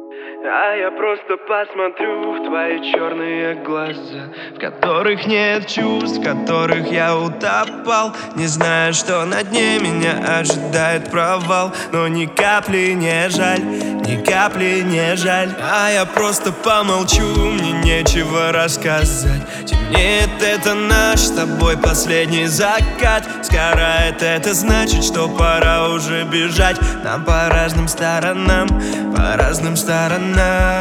А я просто посмотрю в твои черные глаза, в которых нет чувств, в которых я утопал, не зная, что на дне меня ожидает провал. Но ни капли не жаль, ни капли не жаль. А я просто помолчу, мне нечего рассказать. Темнеет, это наш с тобой последний закат. Сгорает, это значит, что пора уже бежать. Нам по разным сторонам, по разным сторонам.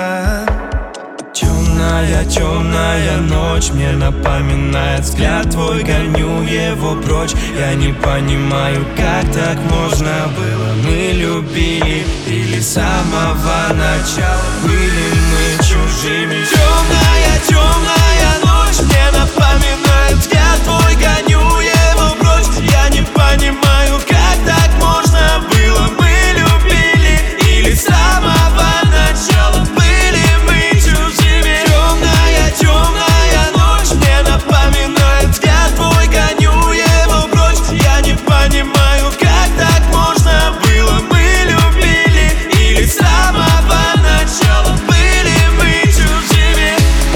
Темная, темная ночь мне напоминает взгляд твой, гоню его прочь. Я не понимаю, как так можно было. Мы любили или с самого начала были мы чужими. Темная, темная ночь мне напоминает взгляд твой, гоню его прочь. Я не понимаю, как так можно было. Мы любили или с самого начала были мы чужими. Темная, темная ночь мне напоминает взгляд твой, гоню его прочь. Я не понимаю, как так можно было. Мы любили или с самого начала были мы чужими.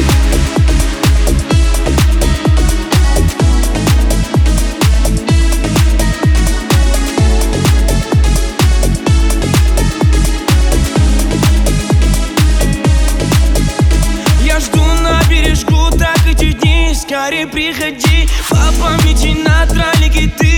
Я жду на бережку, так эти дни, скорее приходи. По памяти на тралике ты